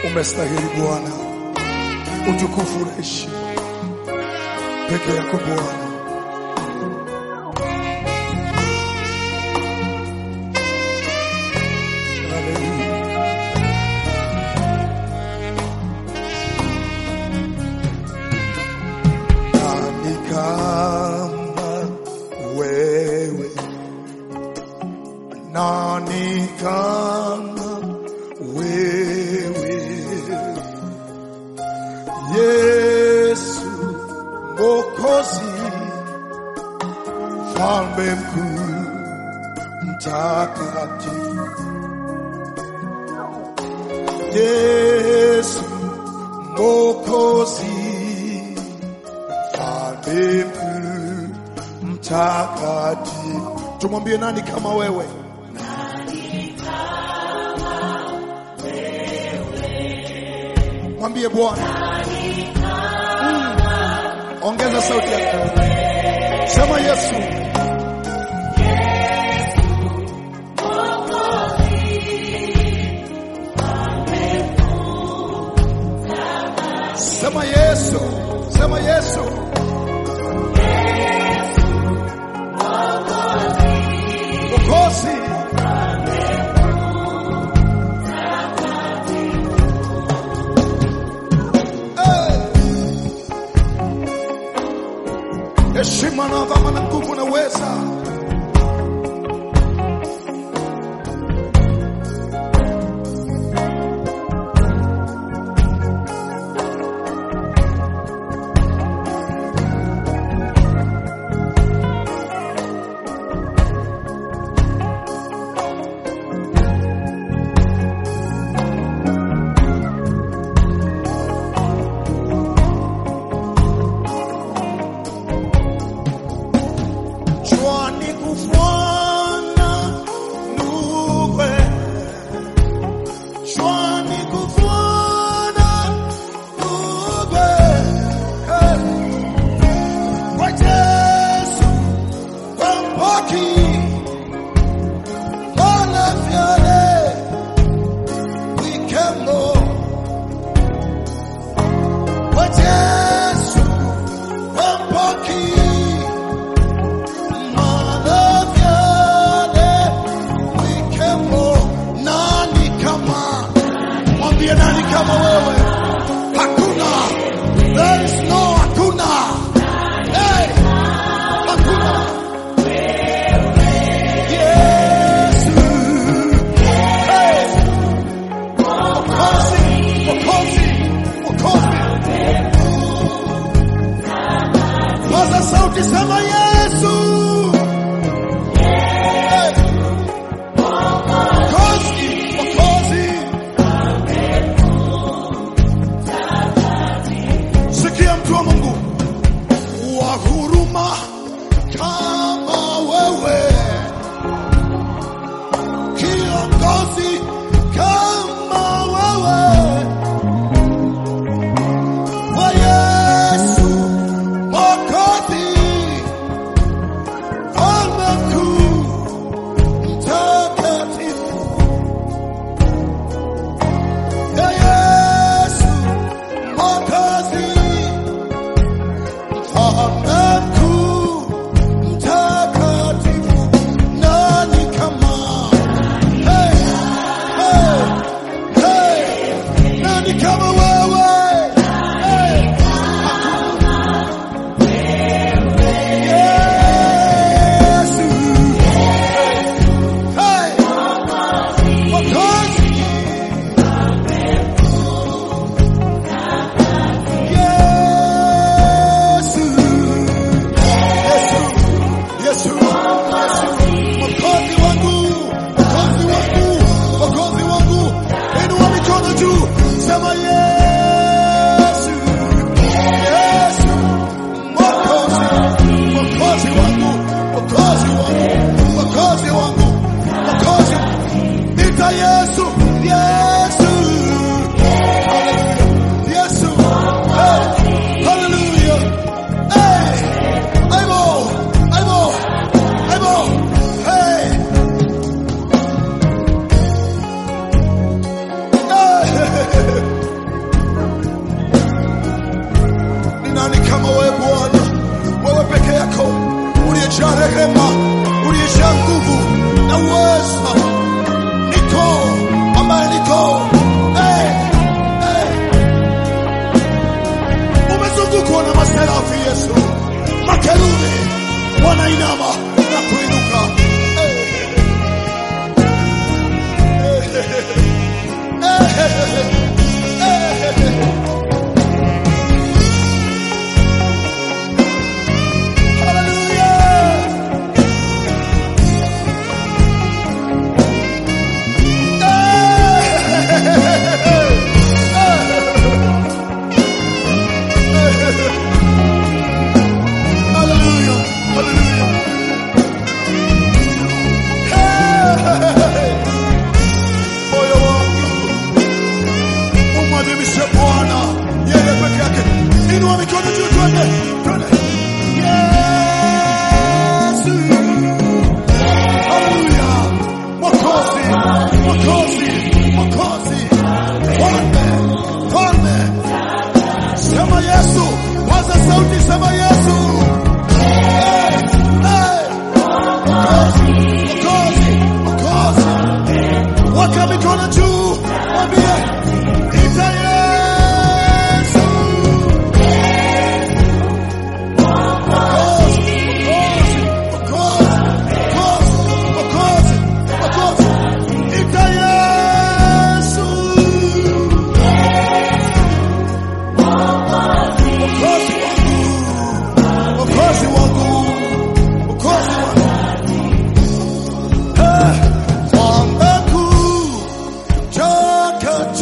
Umestahili Bwana, utukufu na heshima peke yako Bwana. Nani kama wewe? Nani kama wewe? Yesu Mwokozi, Mfalme mkuu, mtakatifu. Yesu Mwokozi, Mfalme mkuu, mtakatifu. Tumwambie, nani kama wewe? Mwambie Bwana. Ongeza sauti yako. Sema Yesu. Sema Yesu. Sema Yesu. Mwokozi. Heshima na adhama na nguvu na uweza. Nani kama wewe? Hakuna. There is no hakuna. Hey, hakuna. Yesu. Hey. Mwokozi, Mwokozi, Mwokozi. Paza sauti, sema Yesu. Hey. Mwokozi, Mwokozi. Sikia mtu wa Mungu, wa huruma kama wewe, kiongozi kama wewe, wa Yesu Mwokozi, Mfalme mkuu, mtakatifu. Ya Yesu Mwokozi, Mfalme mkuu, mtakatifu. Nani kama? Hey, hey, hey. Nani kama wewe? Hey. Yesu. Hey. Mwokozi. Yesu, Mwokozi wangu, Mwokozi wangu, Mwokozi wangu. Inua mikono juu, sema Yesu, Yesu, Mwokozi, Mwokozi wangu, Mwokozi wangu, Mwokozi wangu, Mwokozi. Nita Yesu, Yesu, Hallelujah, Yesu, hey, Hallelujah, hey, hey.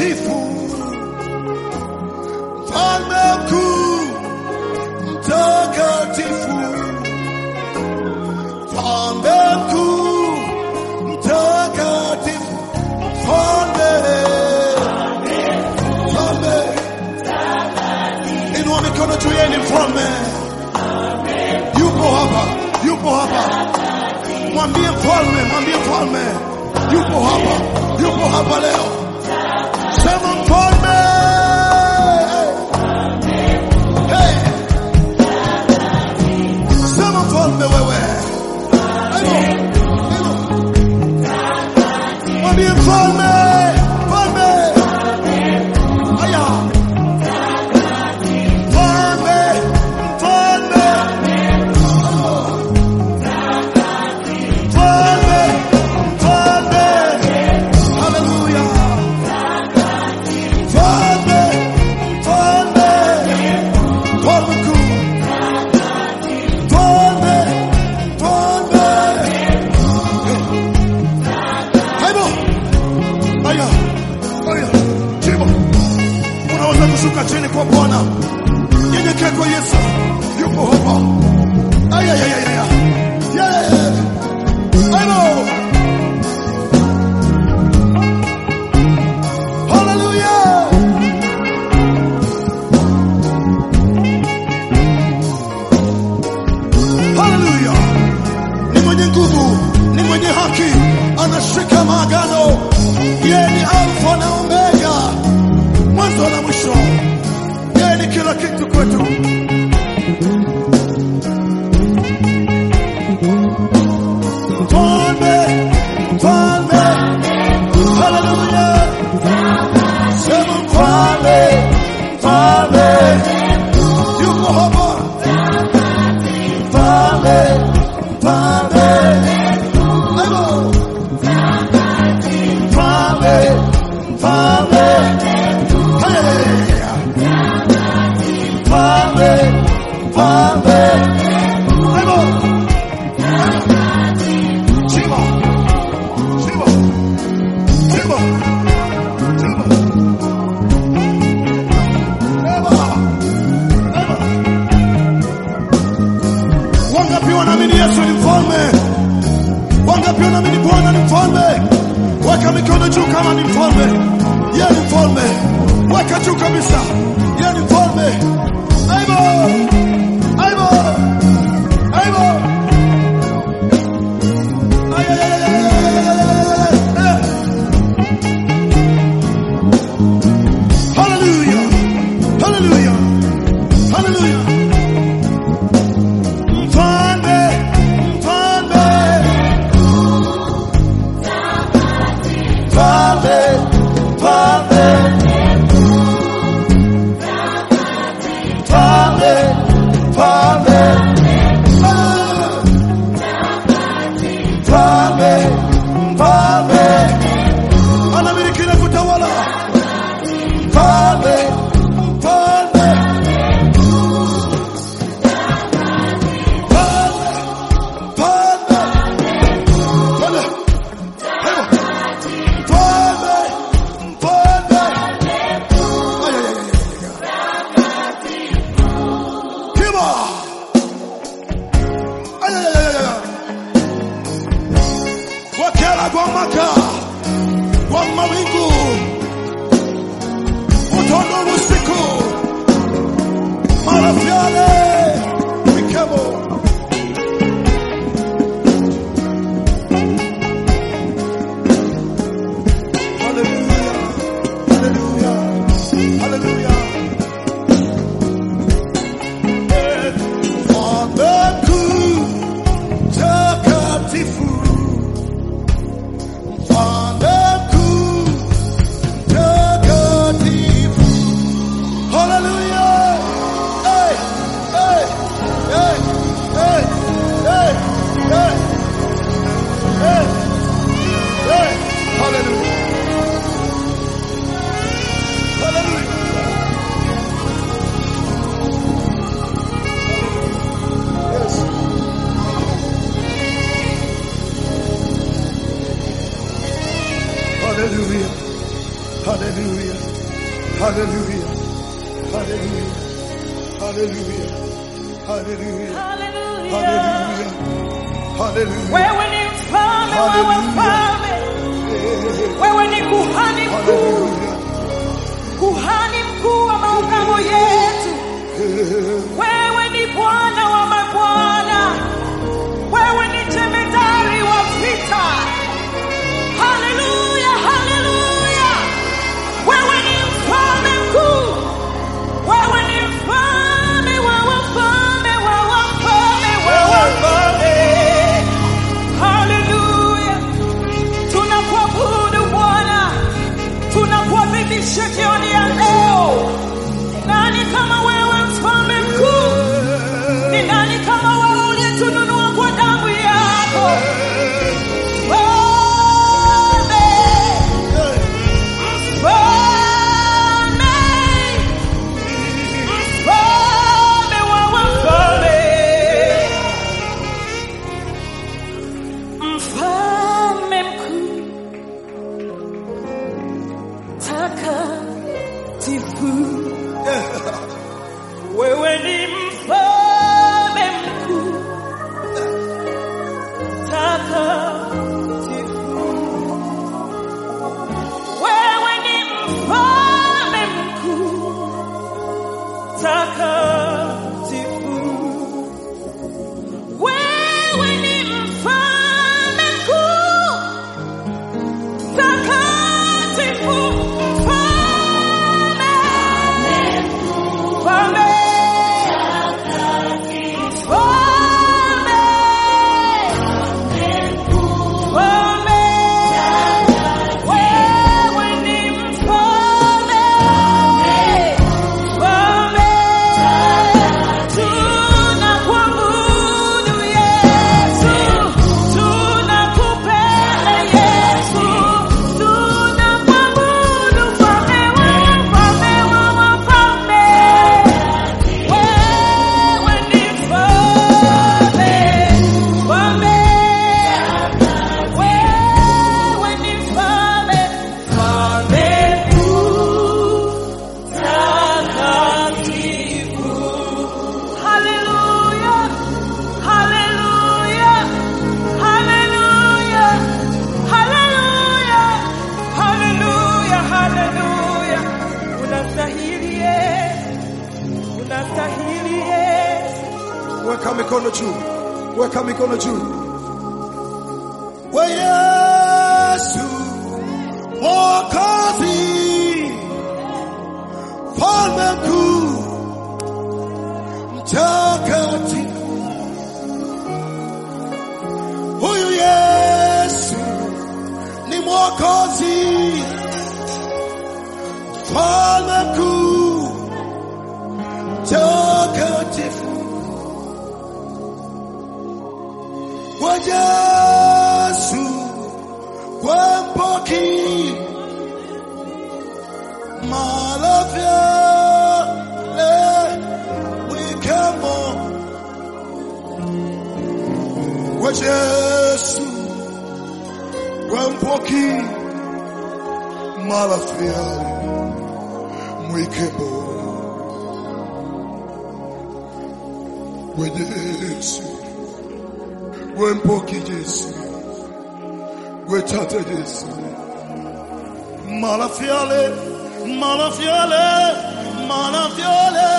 mtakatifu, mfalme mkuu, mtakatifu, mfalme mkuu, mtakatifu, mfalme. Inua mikono juu yenu, mfalme yupo hapa, yupo hapa. Mwambie mfalme yupo hapa leo. Sema mfalme. Hey. Sema mfalme wewe. Mwambie mfalme. Aya. Shuka chini kwa Bwana. Nyenyekea kwa Yesu. Yupo hapa. Aya. Amen. Hallelujah. Hallelujah. Ni mwenye nguvu, ni mwenye haki, anashika maagano. Yeye ni Alfa na Omega, mwanzo na mwisho. Yeye ni kila kitu kwetu. Mfalme. Hallelujah. Sema mfalme. Yuko hapa. Mfalme. Wangapi wanaamini Yesu ni mfalme? Wangapi wanaamini Bwana ni mfalme? Weka mikono juu kama ni mfalme. Yeye ni mfalme. Weka juu kabisa. Yeye ni mfalme. Aibo. Hallelujah. Anamiliki na kutawala. Hallelujah. Hallelujah. Hallelujah. Hallelujah. Hallelujah. Hallelujah. Wewe ni mfalme wa wafalme. Wewe ni kuhani mkuu. Kuhani mkuu wa maungamo yetu. Wewe ni Bwana wa mabwana. Wewe ni jemedari wa vita. Haleluya, haleluya. Wewe ni mfalme mkuu. Wewe ni mfalme wa wafalme, wa wafalme, wa wafalme. Haleluya. Tunakuabudu Bwana. Tunakuadhimisha jioni ya leo. Nani kama wewe mfalme mkuu? Ni nani kama wewe uliyetununua kwa damu yako? Mfalme, mfalme, mfalme wa wafalme, mfalme mkuu, takatifu. Wewe ni mfalme mkuu, takatifu. Wewe ni mfalme mkuu, takatifu. Wewe ni mfalme mkuu, takatifu. Mfalme, Weka mikono juu. Weka mikono juu. We Yesu Mwokozi, mfalme mkuu, mtakatifu. Huyu Yesu ni Mwokozi, mfalme mkuu, mtakatifu. Kwa Yesu kwa mpoki malavya le wikemo. Kwa Yesu kwa mpoki malavya mwikemo. Kwa Yesu gwe mpoki Yesu, gwe tata Yesu. Malafiale, malafiale, malafiale.